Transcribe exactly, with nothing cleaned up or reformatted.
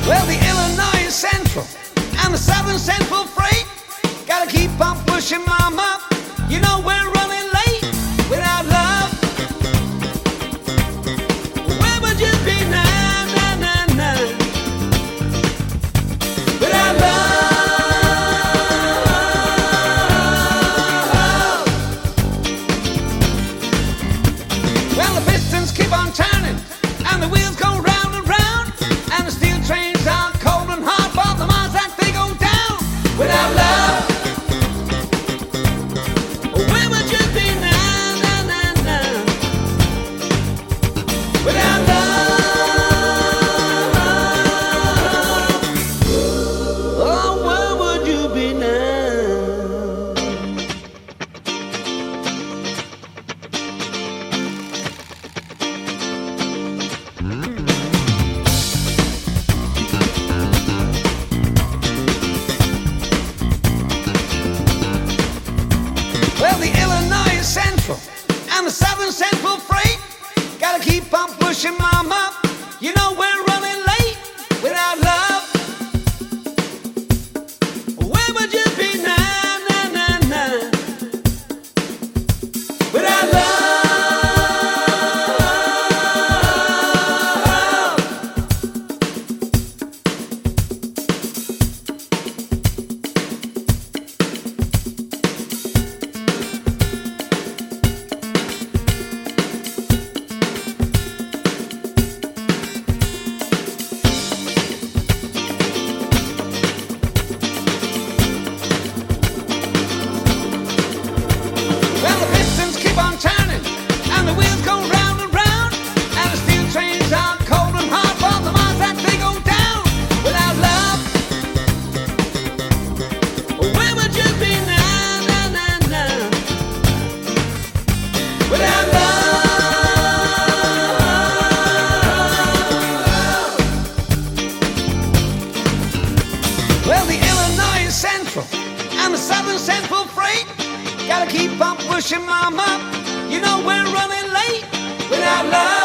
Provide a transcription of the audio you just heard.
Well, the Illinois Central and the Southern Central Freight gotta keep on pushing, mama. You know we're running late without love. Where would you be now, now, now, now, without love? Well, the pistons keep on turning and the wheels go round and round, and the steel trains are cold and hard for the miles that they go down without love. Where would you be now, now, now, now, without love? Oh, where would you be now? Well, the Illinois Central and the Southern Central Freight gotta keep on pushing, mama. You know we're running late without love. Where would you be now, now, now, now, without love? Well, the pistons keep on turning and the wheels go round and round, and the steel trains are cold and hard for the miles that they go down without love. Where would you be now, now, now, now, without love? Well, the Illinois Central and the Southern Central Freight gotta keep on pushing, mama. You know we're running late without love.